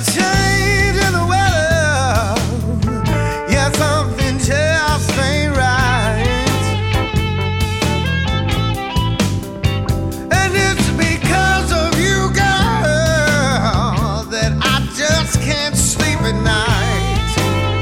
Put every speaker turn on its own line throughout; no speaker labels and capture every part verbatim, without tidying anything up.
change in the weather. Yeah, something just ain't right. And it's because of you, girl, that I just can't sleep at night.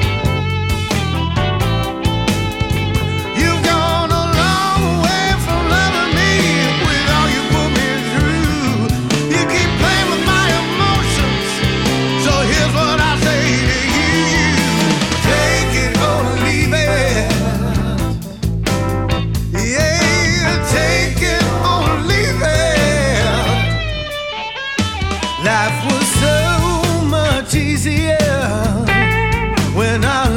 You've gone a long way from loving me with all you put me through. You keep playing with my emotions, so here's what I say to you. Take it or leave it. Yeah, take it or leave it. Life was so much easier when I